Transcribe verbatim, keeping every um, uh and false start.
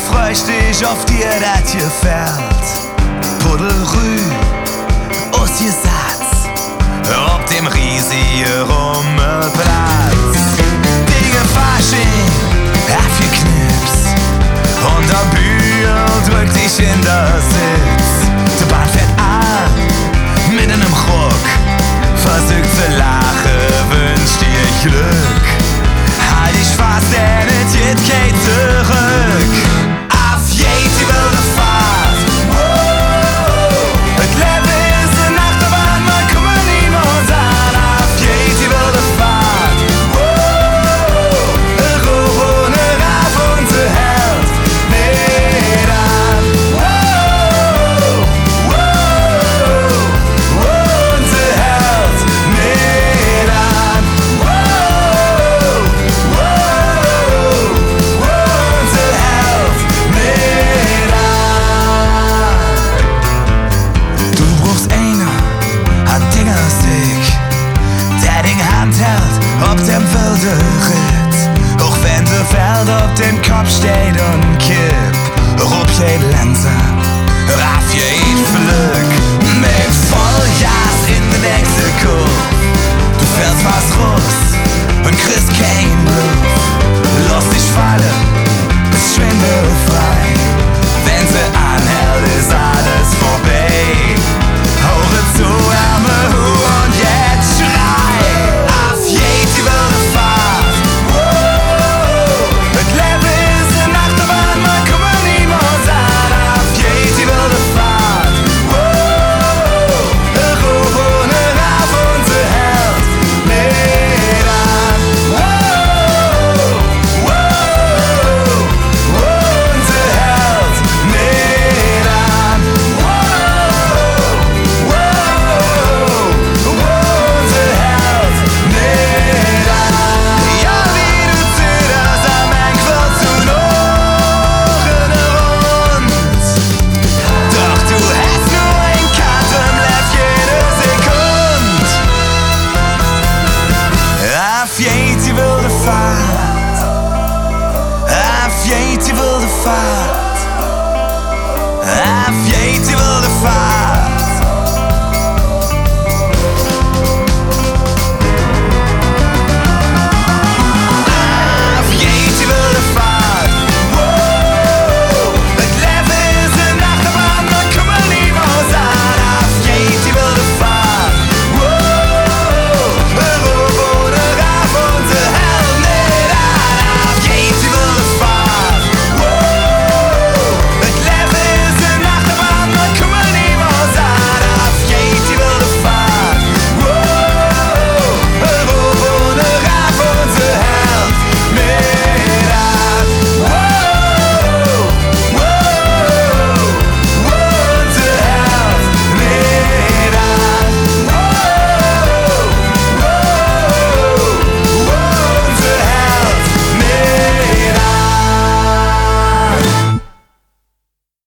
freust dich auf dir, dat gefällt. Pudelrü, aus je Satz, ob dem riesigen Rummelplatz. Dinge Fasching, auf je Knips, und der Bühl drückt dich in der Sitz. Der Bahn fährt an, mit einem Ruck, versucht zu lachen, wünscht dir Glück. Halt dich fast, denn es geht kein zurück. Auf jede wilde Fahrt, wow. Das Leben ist eine Achterbahn, man kommt niemals an. Auf jede wilde Fahrt, wow. Ruhe ohne Raff und zu Held nicht an. Wow, wow, wow, und zu Held nicht an. Wow, wow, wow, und zu Held nicht an. Du brauchst einer, hat Dingerstick, der Ding handhält, ob dem wilde Ritt. Auch wenn der Feld auf dem Kopf steht und kipp, rup geht langsam, raff geht Glück. Mit Vollgas in den nächsten Kurve, du fährst fast raus und kriegst kein Luft. Lass dich fallen, bist schwindelfrei. Wenn sie anhält, ist alles vorbei. Haure zu, Ärmel hoch und jetzt schrei. Auf jede wilde Fahrt, wow. Das Leben ist eine Achterbahn, man kommt niemals an. Auf jede wilde Fahrt, wow. Ruhe ohne Raff und zu Held nicht an. Wow, wow, wow, und zu Held nicht an. Wow, wow, wow, und zu Held nicht an. Ja, wie du zitterst am Enkel zu Ohren rund. Doch du hast nur ein Katemleff jede Sekund. Auf jede wilde Fahrt, auf jede wilde Fahrt.